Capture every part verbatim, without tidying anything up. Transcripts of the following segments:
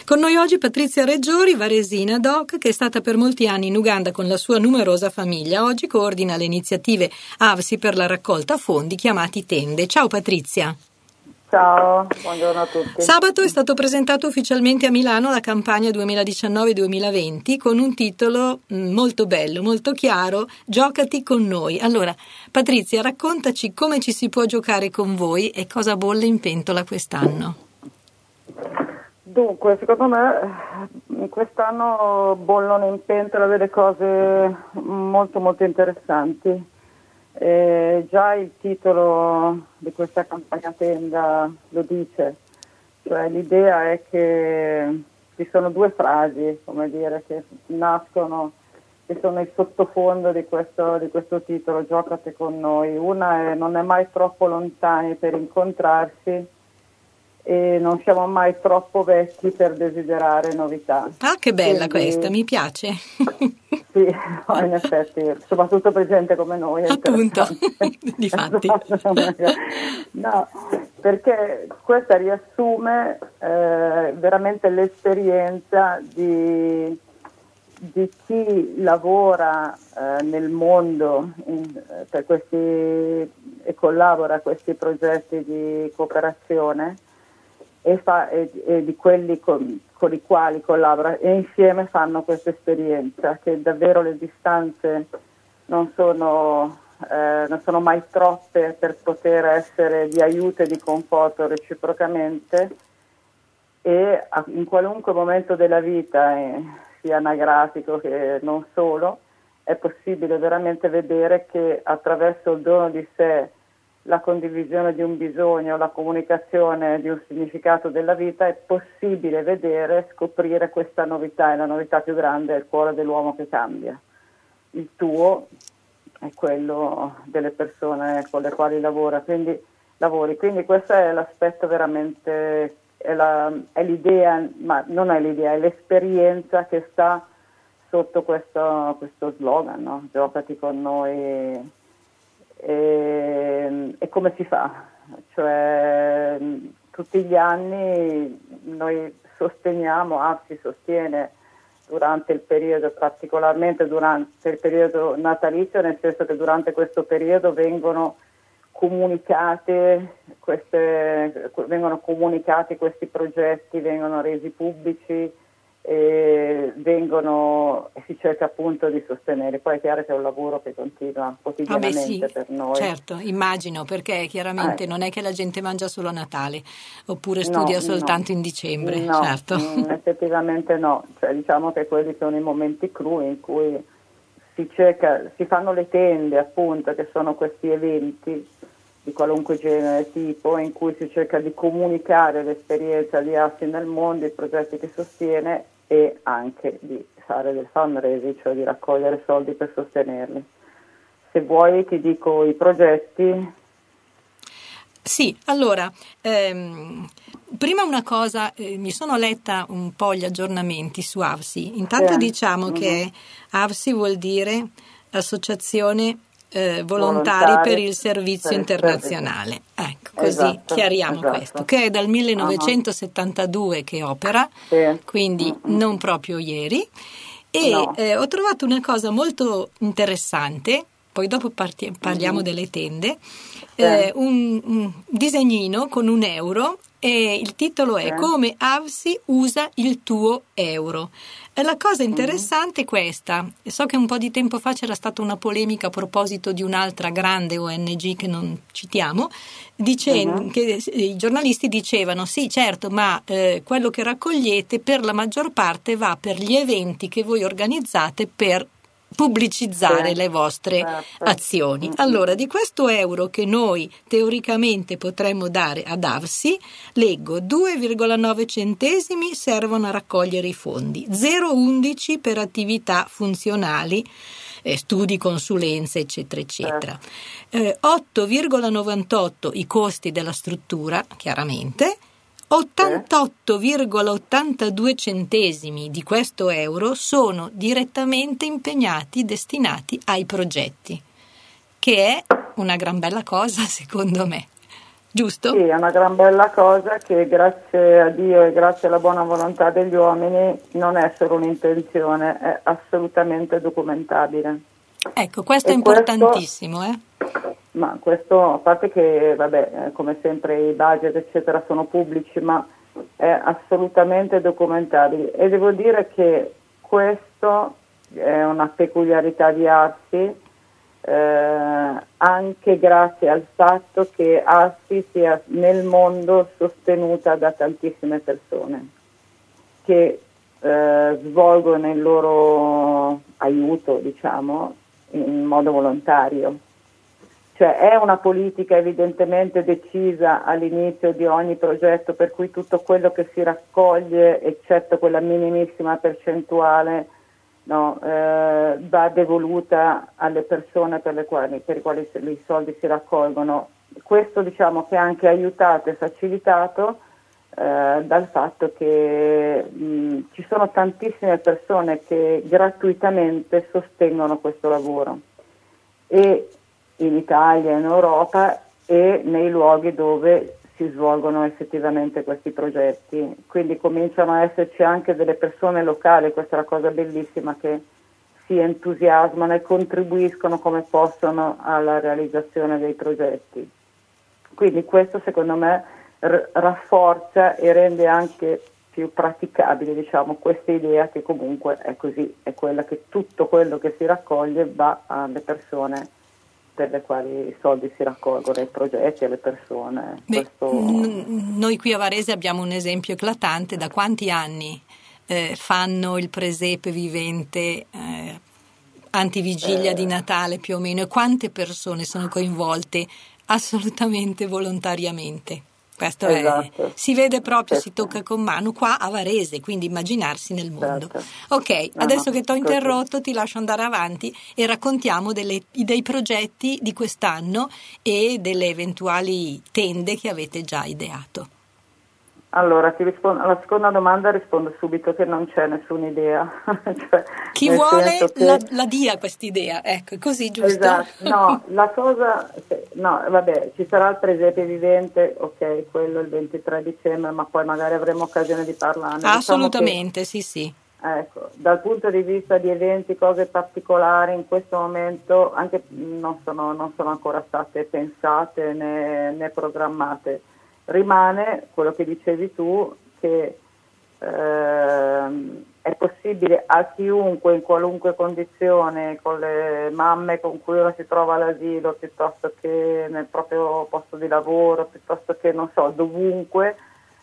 Con noi oggi Patrizia Reggiori, varesina doc, che è stata per molti anni in Uganda con la sua numerosa famiglia. Oggi coordina le iniziative A V S I per la raccolta fondi chiamati Tende. Ciao Patrizia. Ciao, buongiorno a tutti. Sabato è stato presentato ufficialmente a Milano la campagna duemiladiciannove duemilaventi con un titolo molto bello, molto chiaro, Giocati con noi. Allora, Patrizia, raccontaci come ci si può giocare con voi e cosa bolle in pentola quest'anno. Dunque, secondo me quest'anno bollono in pentola delle cose molto molto interessanti. Eh, già il titolo di questa campagna tenda lo dice, cioè l'idea è che ci sono due frasi, come dire, che nascono, che sono il sottofondo di questo, di questo titolo, Giocati con noi. Una è: non è mai troppo lontani per incontrarsi e non siamo mai troppo vecchi per desiderare novità. Ah, che bella. Quindi, questa, mi piace. Sì, no, in effetti, soprattutto per gente come noi. Appunto, difatti. No, perché questa riassume eh, veramente l'esperienza di, di chi lavora eh, nel mondo in, per questi, e collabora a questi progetti di cooperazione e, fa, e, e di quelli con, con i quali collabora, e insieme fanno questa esperienza, che davvero le distanze non sono, eh, non sono mai troppe per poter essere di aiuto e di conforto reciprocamente, e a, in qualunque momento della vita, eh, sia anagrafico che non solo, è possibile veramente vedere che attraverso il dono di sé, la condivisione di un bisogno, la comunicazione di un significato della vita, è possibile vedere, scoprire questa novità, e la novità più grande è il cuore dell'uomo che cambia. Il tuo è quello delle persone con le quali lavora, quindi, lavori. Quindi questo è l'aspetto veramente, è, la, è l'idea, ma non è l'idea, è l'esperienza che sta sotto questo, questo slogan, no? Giocati con noi. E, e come si fa? Cioè, tutti gli anni noi sosteniamo, A V S I sostiene durante il periodo, particolarmente durante il periodo natalizio, nel senso che durante questo periodo vengono comunicate queste, vengono comunicati questi progetti, vengono resi pubblici e vengono e si cerca appunto di sostenere. Poi è chiaro che è un lavoro che continua quotidianamente. Vabbè, sì, per noi. Certo, immagino, perché chiaramente eh. non è che la gente mangia solo a Natale oppure studia no, soltanto no. in dicembre. No, certo. mh, effettivamente no, cioè, diciamo che quelli sono i momenti clou in cui si cerca, si fanno le tende, appunto, che sono questi eventi di qualunque genere, tipo, in cui si cerca di comunicare l'esperienza di A V S I nel mondo, i progetti che sostiene, e anche di fare del fundraising, cioè di raccogliere soldi per sostenerli. Se vuoi ti dico i progetti. Sì, allora, ehm, prima una cosa, eh, mi sono letta un po' gli aggiornamenti su A V S I. Intanto sì. diciamo mm-hmm. che A V S I vuol dire Associazione Eh, volontari, volontari per il servizio per internazionale. Servizio. Ecco, così esatto, chiariamo esatto. questo, che è dal millenovecentosettantadue uh-huh. che opera, sì. quindi uh-huh. non proprio ieri, e no. eh, ho trovato una cosa molto interessante, poi dopo parti- parliamo uh-huh. delle tende, sì. eh, un, un disegnino con un euro, e il titolo è sì. Come A V S I usa il tuo euro. E la cosa interessante è questa: so che un po' di tempo fa c'era stata una polemica a proposito di un'altra grande O N G che non citiamo, dicendo uh-huh. che i giornalisti dicevano sì, certo, ma eh, quello che raccogliete per la maggior parte va per gli eventi che voi organizzate per pubblicizzare sì. le vostre certo. azioni. Mm-hmm. Allora, di questo euro che noi teoricamente potremmo dare ad A V S I, leggo due virgola nove centesimi servono a raccogliere i fondi, zero virgola undici per attività funzionali, eh, studi, consulenze, eccetera, eccetera. Eh, otto virgola novantotto i costi della struttura, chiaramente. ottantotto virgola ottantadue centesimi di questo euro sono direttamente impegnati, destinati ai progetti, che è una gran bella cosa secondo me. giusto? Sì, è una gran bella cosa che grazie a Dio e grazie alla buona volontà degli uomini non è solo un'intenzione, è assolutamente documentabile. Ecco, questo e è importantissimo, questo, eh? Ma questo, a parte che, vabbè, come sempre i budget eccetera sono pubblici, ma è assolutamente documentabile. E devo dire che questo è una peculiarità di Arsi, eh, anche grazie al fatto che Arsi sia nel mondo sostenuta da tantissime persone che eh, svolgono il loro aiuto, diciamo, in modo volontario. Cioè è una politica evidentemente decisa all'inizio di ogni progetto, per cui tutto quello che si raccoglie, eccetto quella minimissima percentuale, no, eh, va devoluta alle persone per le quali, per i quali i soldi si raccolgono. Questo diciamo che è anche aiutato e facilitato eh, dal fatto che mh, ci sono tantissime persone che gratuitamente sostengono questo lavoro. E in Italia, in Europa e nei luoghi dove si svolgono effettivamente questi progetti. Quindi cominciano a esserci anche delle persone locali, questa è la cosa bellissima, che si entusiasmano e contribuiscono come possono alla realizzazione dei progetti. Quindi questo secondo me r- rafforza e rende anche più praticabile, diciamo, questa idea che comunque è così, è quella che tutto quello che si raccoglie va alle persone per le quali i soldi si raccolgono, ai progetti, alle persone. Beh, Questo... n- noi qui a Varese abbiamo un esempio eclatante. Da quanti anni eh, fanno il presepe vivente eh, antivigilia eh, di Natale più o meno, e quante persone sono coinvolte assolutamente volontariamente? Questo esatto. è, si vede proprio, Sì, si tocca con mano qua a Varese, quindi immaginarsi nel mondo. certo. Ok, No, adesso no, che ti ho così. interrotto ti lascio andare avanti e raccontiamo delle- dei progetti di quest'anno e delle eventuali tende che avete già ideato. Allora, ti rispondo, alla seconda domanda rispondo subito che non c'è nessuna idea. Cioè, Chi nel vuole senso che... la, la dia quest'idea, ecco, è così, giusto? Esatto, no, la cosa, no, vabbè, ci sarà il presepe vivente, ok, quello il ventitré dicembre, ma poi magari avremo occasione di parlarne. Diciamo che, Assolutamente, sì, sì. ecco, dal punto di vista di eventi, cose particolari, in questo momento anche non sono, non sono ancora state pensate né, né programmate. Rimane quello che dicevi tu, che ehm, è possibile a chiunque, in qualunque condizione, con le mamme con cui ora si trova all'asilo, piuttosto che nel proprio posto di lavoro, piuttosto che, non so, dovunque,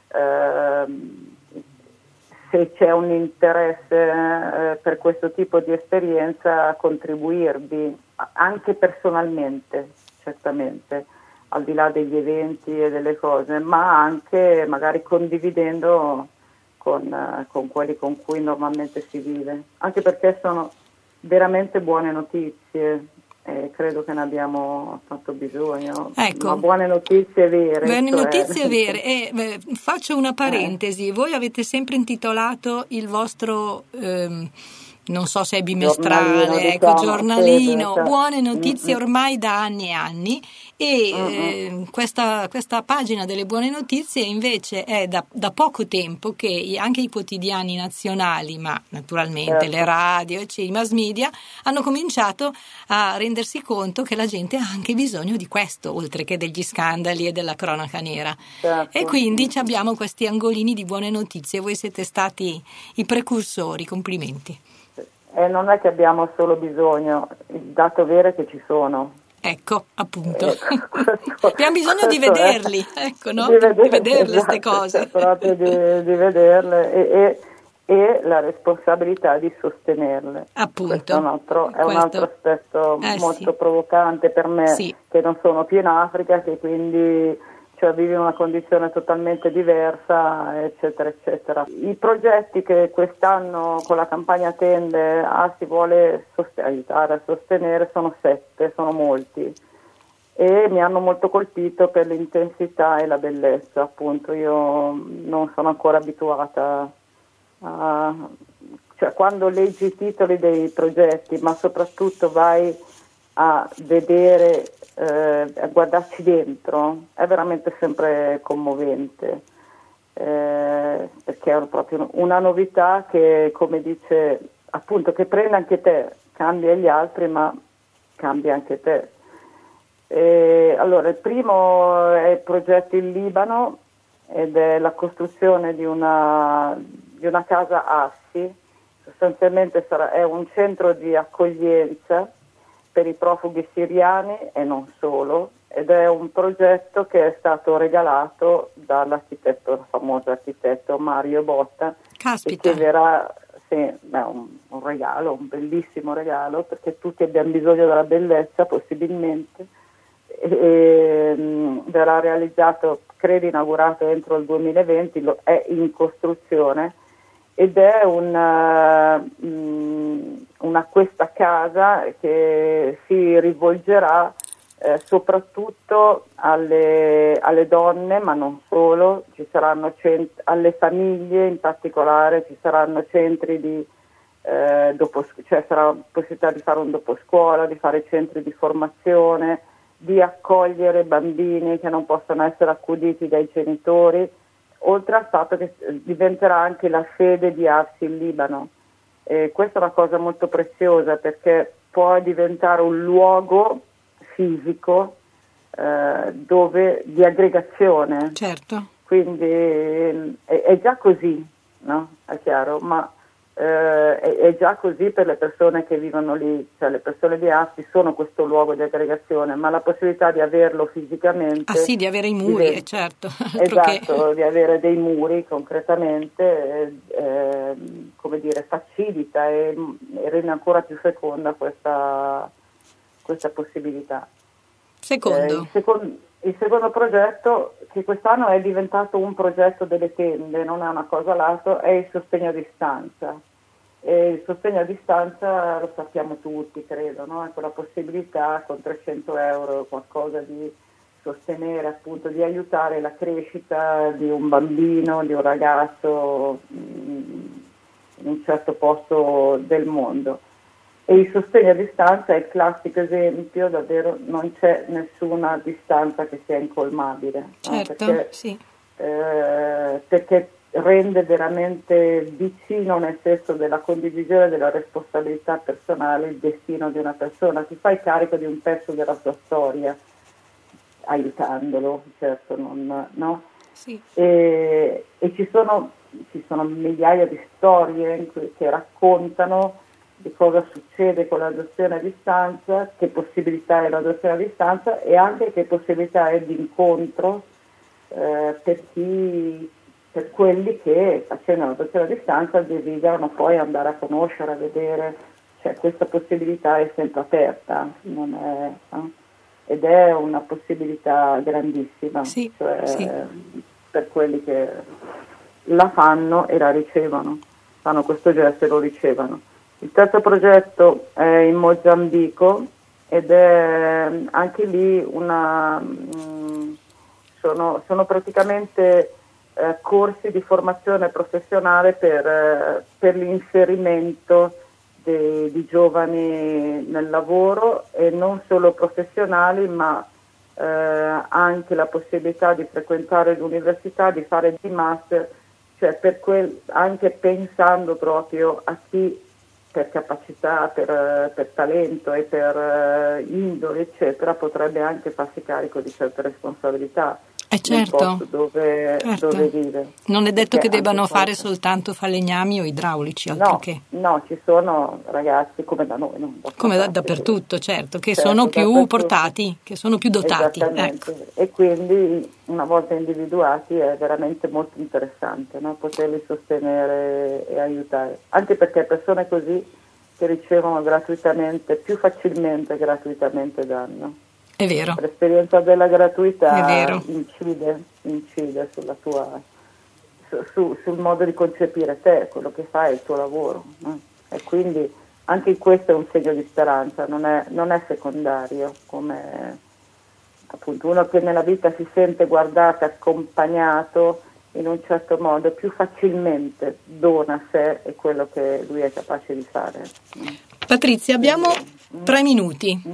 ehm, se c'è un interesse eh, per questo tipo di esperienza, contribuirvi anche personalmente, certamente, al di là degli eventi e delle cose, ma anche magari condividendo con, eh, con quelli con cui normalmente si vive, anche perché sono veramente buone notizie. Eh, credo che ne abbiamo tanto bisogno, Ecco, ma buone notizie vere. buone Cioè, notizie vere. E, beh, faccio una eh, parentesi. Voi avete sempre intitolato il vostro, ehm, non so se è giornalino, bimestrale, ecco, diciamo, sì, giornalino, cioè, Buone mm, Notizie mm, ormai da anni e anni. E mm, mm, eh, questa, questa pagina delle buone notizie invece è da, da poco tempo che i- anche i quotidiani nazionali, ma naturalmente le certo, radio, eccetera, i mass media, hanno cominciato a rendersi conto che la gente ha anche bisogno di questo, oltre che degli scandali e della cronaca nera. E certo. quindi Mm. ci abbiamo questi angolini di buone notizie. Voi siete stati i precursori, complimenti. E non è che abbiamo solo bisogno, il dato vero è che ci sono. Ecco, appunto. Ecco, questo, Abbiamo bisogno di questo è, vederli, ecco, no? di, Di, di vederle, vederle ste esatto, cose. cioè proprio di, di vederle e, e, e la responsabilità di sostenerle. Questo è un Appunto. altro, è un altro Questo, aspetto eh molto sì, provocante per me, sì. che non sono più in Africa, che quindi cioè vivi una condizione totalmente diversa, eccetera, eccetera. I progetti che quest'anno con la campagna Tende ah, si vuole sost- aiutare a sostenere sono sette, sono molti e mi hanno molto colpito per l'intensità e la bellezza, appunto. Io non sono ancora abituata a... cioè quando leggi i titoli dei progetti, ma soprattutto vai a vedere, eh, a guardarci dentro, è veramente sempre commovente, eh, perché è proprio una novità che, come dice, appunto, che prende anche te, cambia gli altri, ma cambia anche te. E, allora, il primo è il progetto in Libano ed è la costruzione di una, di una casa Assi. Sostanzialmente sarà, è un centro di accoglienza per i profughi siriani e non solo, ed è un progetto che è stato regalato dall'architetto, il famoso architetto Mario Botta. Caspita. E che verrà, sì, beh, un, un regalo, un bellissimo regalo, perché tutti abbiamo bisogno della bellezza possibilmente, e, e mh, verrà realizzato, credo inaugurato entro il duemilaventi, lo, è in costruzione, ed è una, mh, una questa casa che si rivolgerà eh, soprattutto alle, alle donne, ma non solo. Ci saranno cent- alle famiglie in particolare, ci saranno centri di eh, dopo, cioè sarà possibilità di fare un doposcuola, di fare centri di formazione, di accogliere bambini che non possono essere accuditi dai genitori, oltre al fatto che diventerà anche la sede di Arsi in Libano. E questa è una cosa molto preziosa, perché può diventare un luogo fisico eh, dove di aggregazione. Certo. Quindi è, è già così, no? È chiaro, ma eh, è, è già così per le persone che vivono lì, cioè le persone di Assi sono questo luogo di aggregazione, ma la possibilità di averlo fisicamente, ah sì, di avere i muri, diventa, eh, certo. esatto, che... di avere dei muri concretamente, eh, eh, come dire, facilita e, e rende ancora più feconda questa, questa possibilità. Secondo. Eh, il, secondo il secondo progetto, che quest'anno è diventato un progetto delle tende, non è una cosa a lato, è il sostegno a distanza. E il sostegno a distanza lo sappiamo tutti, credo, no? È quella possibilità con trecento euro qualcosa di sostenere, appunto, di aiutare la crescita di un bambino, di un ragazzo mh, in un certo posto del mondo. E il sostegno a distanza è il classico esempio, davvero non c'è nessuna distanza che sia incolmabile. Certo, no? Perché, sì. eh, perché rende veramente vicino nel senso della condivisione della responsabilità personale il destino di una persona. Ti fai carico di un pezzo della sua storia, aiutandolo, certo, non, no? Sì. E, e ci sono, ci sono migliaia di storie in cui, che raccontano di cosa succede con l'adozione a distanza, che possibilità è l'adozione a distanza e anche che possibilità è di incontro eh, per chi, per quelli che facendo l'adozione a distanza desiderano poi andare a conoscere, a vedere, cioè questa possibilità è sempre aperta, non è, no? Ed è una possibilità grandissima, sì, cioè, sì. per quelli che la fanno e la ricevono, fanno questo gesto e lo ricevono. Il terzo progetto è in Mozambico ed è anche lì una, mh, sono, sono praticamente eh, corsi di formazione professionale per, eh, per l'inserimento de, di giovani nel lavoro, e non solo professionali, ma eh, anche la possibilità di frequentare l'università, di fare dei master, cioè per quel, anche pensando proprio a chi per capacità, per, per talento e per uh, indole, eccetera, potrebbe anche farsi carico di certe responsabilità eh certo, nel posto dove, certo. dove vive. Non è detto Perché che debbano fare questo... soltanto falegnami o idraulici, altro no, che. No, ci sono ragazzi come da noi, no? Da come da, parte, dappertutto, certo, che certo, sono più dappertutto. portati, che sono più dotati. Esattamente, ecco. E quindi una volta individuati è veramente molto interessante, no? Poterli sostenere e aiutare, anche perché persone così che ricevono gratuitamente, più facilmente gratuitamente danno. È vero. L'esperienza della gratuità È vero. incide, incide sulla tua, su, su, sul modo di concepire te, quello che fai, il tuo lavoro. No? E quindi anche questo è un segno di speranza, non è, non è secondario, come appunto uno che nella vita si sente guardato, accompagnato in un certo modo, più facilmente dona sé e quello che lui è capace di fare. Patrizia, abbiamo tre minuti.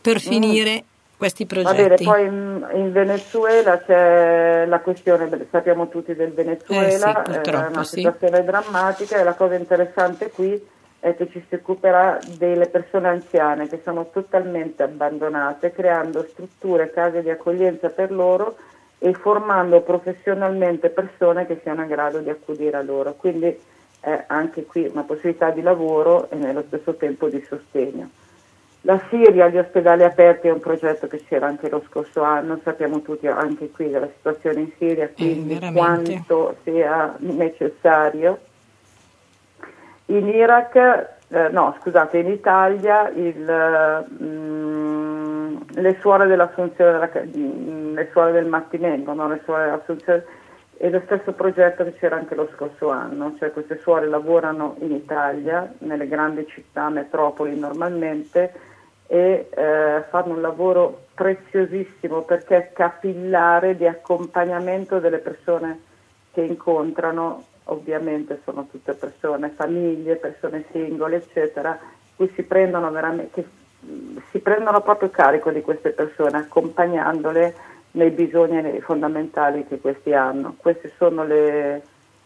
per finire mm. questi progetti. Va bene, poi in, in Venezuela c'è la questione, sappiamo tutti del Venezuela, eh sì, è una sì. situazione drammatica, e la cosa interessante qui è che ci si occuperà delle persone anziane che sono totalmente abbandonate, creando strutture, case di accoglienza per loro e formando professionalmente persone che siano in grado di accudire a loro. Quindi eh, anche qui una possibilità di lavoro e nello stesso tempo di sostegno. La Siria, gli ospedali aperti, è un progetto che c'era anche lo scorso anno, sappiamo tutti anche qui della situazione in Siria, quindi eh, quanto sia necessario. In Iraq, eh, no scusate, in Italia il, mm, le suore dell'Assunzione, della, mm, le suore del Mattinengo, no? Le suore dell'Assunzione, è lo stesso progetto che c'era anche lo scorso anno, cioè queste suore lavorano in Italia, nelle grandi città, metropoli normalmente, e eh, fanno un lavoro preziosissimo perché è capillare di accompagnamento delle persone che incontrano. Ovviamente sono tutte persone, famiglie, persone singole, eccetera, cui si prendono veramente, che si prendono proprio carico di queste persone, accompagnandole nei bisogni fondamentali che questi hanno. Questi sono le,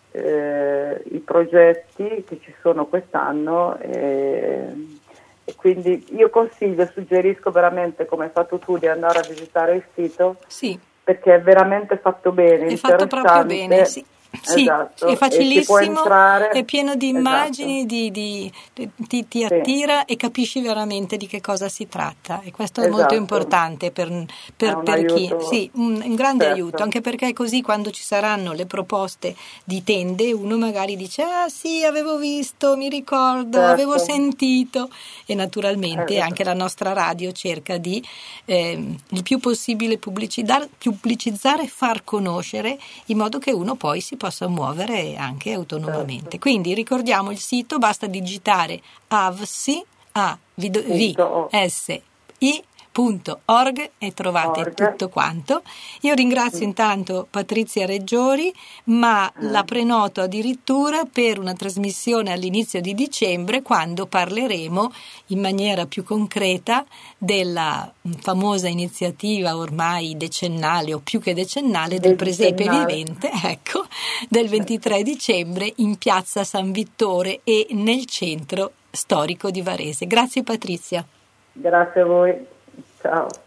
eh, i progetti che ci sono quest'anno, e, e quindi io consiglio, suggerisco veramente, come hai fatto tu, di andare a visitare il sito, sì, perché è veramente fatto bene, è fatto proprio bene, sì. Sì, esatto, è facilissimo, entrare, è pieno di immagini, esatto. di, di, ti, ti attira sì. E capisci veramente di che cosa si tratta, e questo è esatto. molto importante per, per, per aiuto, chi, sì, un, un grande certo. aiuto, anche perché così quando ci saranno le proposte di tende uno magari dice ah sì, avevo visto, mi ricordo, certo. avevo sentito, e naturalmente eh, anche la nostra radio cerca di eh, il più possibile pubblicizzare, pubblicizzare, far conoscere, in modo che uno poi si possa muovere anche autonomamente. Certo. Quindi ricordiamo il sito, basta digitare avsi, a v s i punto org e trovate Org. tutto quanto. Io ringrazio mm. intanto Patrizia Reggiori, ma mm. la prenoto addirittura per una trasmissione all'inizio di dicembre, quando parleremo in maniera più concreta della famosa iniziativa ormai decennale o più che decennale del presepe vivente, ecco, del ventitré dicembre in piazza San Vittore e nel centro storico di Varese. Grazie Patrizia. Grazie a voi. Ciao.